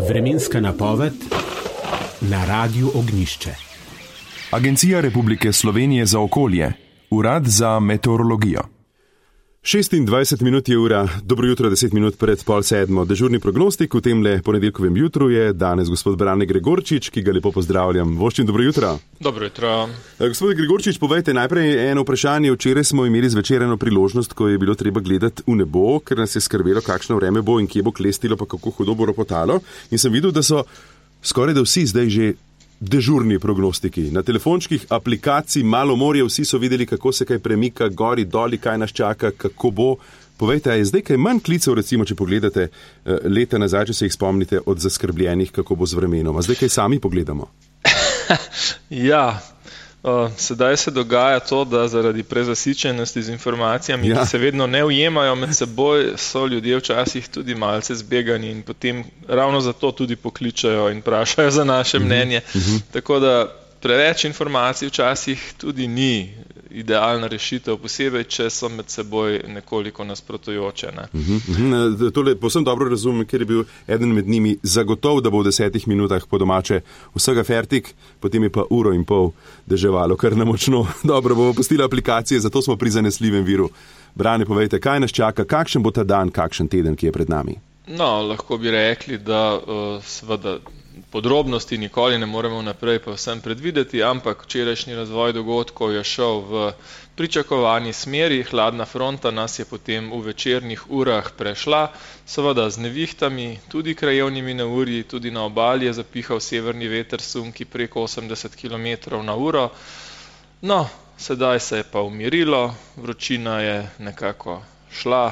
Vremenska napoved na Radiu Ognjišče. Agencija Republike Slovenije za okolje, Urad za meteorologijo. 26 minut je ura, dobro jutro, 10 minut pred pol sedmo. Dežurni prognostik v temle ponedeljkovem jutru je danes gospod Brane Gregorčič, ki ga lepo pozdravljam. Voščin, dobro jutro. Dobro jutro. Gospod Gregorčič, povejte najprej eno vprašanje. Včeraj smo imeli zvečer eno priložnost, ko je bilo treba gledati v nebo, ker nas je skrbelo, kakšno vreme bo in kje bo klestilo, pa kako hudo bo ropotalo. In sem videl, da so skoraj da vsi zdaj že dežurni prognostiki. Na telefončkih aplikacij malo morje, vsi so videli, kako se kaj premika, gori, doli, kaj nas čaka, kako bo. Povejte, je zdaj kaj manj klicev, recimo, če pogledate leta nazaj, če se jih spomnite, od zaskrbljenih, kako bo z vremenom. A zdaj kaj sami pogledamo? Ja, sedaj se dogaja to, da zaradi prezasičenosti z informacijami, ki se vedno ne ujemajo med seboj, so ljudje včasih tudi malce zbegani in potem ravno zato tudi pokličajo in vprašajo za naše mnenje. Tako da preveč informacij včasih tudi ni idealna rešitev, posebej, če so med seboj nekoliko nasprotujoče. Tole povsem dobro razumem, ker je bil eden med njimi zagotov, da bo v 10 minutah po domače vsega fertik, potem je pa uro in pol deževalo, kar namočno. Dobro, bomo pustili aplikacije, zato smo pri zanesljivem viru. Brane, povejte, kaj nas čaka, kakšen bo ta dan, kakšen teden, ki je pred nami? No, lahko bi rekli, da seveda podrobnosti nikoli ne moremo naprej pa vsem predvideti, ampak včerajšnji razvoj dogodkov je šel v pričakovani smeri. Hladna fronta nas je potem v večernih urah prešla, seveda z nevihtami, tudi krajevnimi neurji, tudi na obali je zapihal severni veter sunki preko 80 km na uro. No, sedaj se je pa umirilo, vročina je nekako šla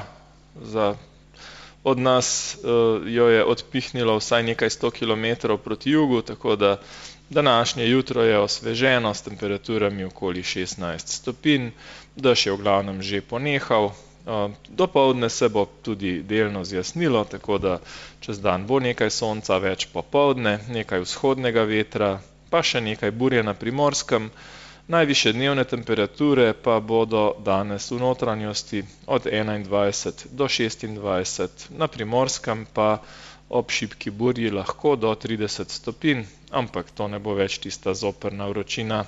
od nas jo je odpihnilo vsaj nekaj 100 km proti jugu, tako da današnje jutro je osveženo s temperaturami okoli 16 stopinj, dež je v glavnem že ponehal. Dopoldne se bo tudi delno zjasnilo, tako da čez dan bo nekaj sonca, več popoldne, nekaj vzhodnega vetra, pa še nekaj burje na Primorskem. Najvišje dnevne temperature pa bodo danes v notranjosti od 21 do 26, na Primorskem pa ob šibki burji lahko do 30 stopinj, ampak to ne bo več tista zoprna vročina.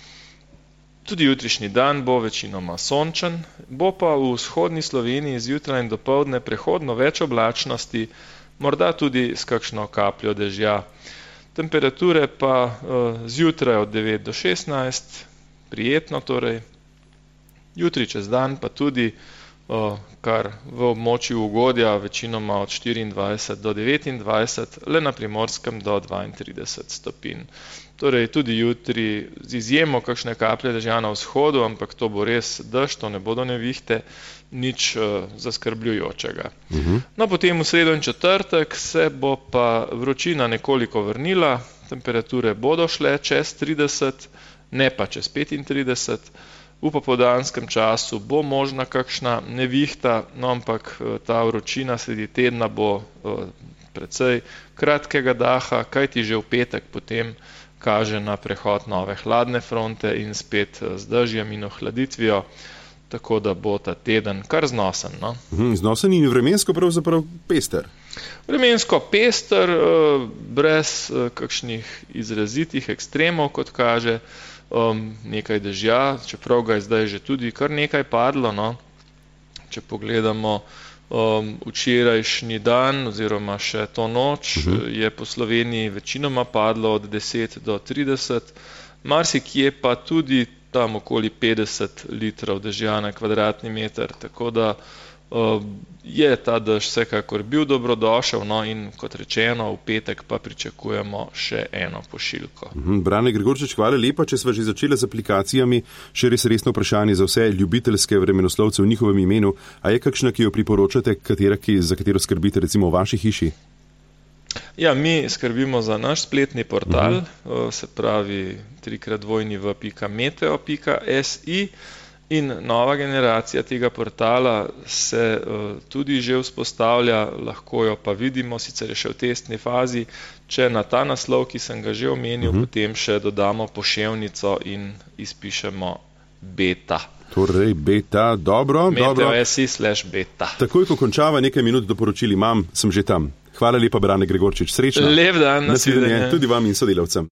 Tudi jutrišnji dan bo večinoma sončen, bo pa v vzhodni Sloveniji zjutraj in dopoldne prehodno več oblačnosti, morda tudi s kakšno kapljo dežja. Temperature pa zjutraj od 9 do 16, prijetno torej, jutri čez dan pa tudi kar v območju ugodja večinoma od 24 do 29, le na Primorskem do 32 stopinj. Torej tudi jutri z izjemo kakšne kaplje dežja na vzhodu, ampak to bo res dež, to ne bodo nevihte, nič zaskrbljujočega. No, potem v sredo in četrtek se bo pa vročina nekoliko vrnila, temperature bodo šle čez 30, ne pa čez 35. V popoldanskem času bo možna kakšna nevihta, no ampak ta vročina sredi tedna bo precej kratkega daha, kajti že v petek potem kaže na prehod nove hladne fronte in spet z dežjem in ohladitvijo, tako da bo ta teden kar znosen. No? Znosen in vremensko pravzaprav pester. Vremensko pester, brez kakšnih izrazitih ekstremov, kot kaže, nekaj dežja, čeprav ga je zdaj že tudi kar nekaj padlo. No? Če pogledamo včerajšnji dan oziroma še to noč, je po Sloveniji večinoma padlo od 10 do 30, marsikje pa tudi tam okoli 50 litrov dežja na kvadratni meter, tako da je ta dež vsekakor bil dobrodošel, no in kot rečeno, v petek pa pričakujemo še eno pošiljko. Brane Gregorčič, hvala lepa, če sva že začela z aplikacijami, še res resno vprašanje za vse ljubiteljske vremenoslovce v njihovem imenu. A je kakšna, ki jo priporočate, za katero skrbite recimo v vaši hiši? Ja, mi skrbimo za naš spletni portal, se pravi www.meteo.si. In nova generacija tega portala se tudi že vzpostavlja, lahko jo pa vidimo, sicer je še v testni fazi, če na ta naslov, ki sem ga že omenil, potem še dodamo poševnico in izpišemo beta. Torej, beta, dobro. Meteo.si/beta. Takoj, ko končava nekaj minut do poročil imam, sem že tam. Hvala lepa, Brane Gregorčič. Srečno. Lep dan, nasvidenje. Tudi vam in sodelavcem.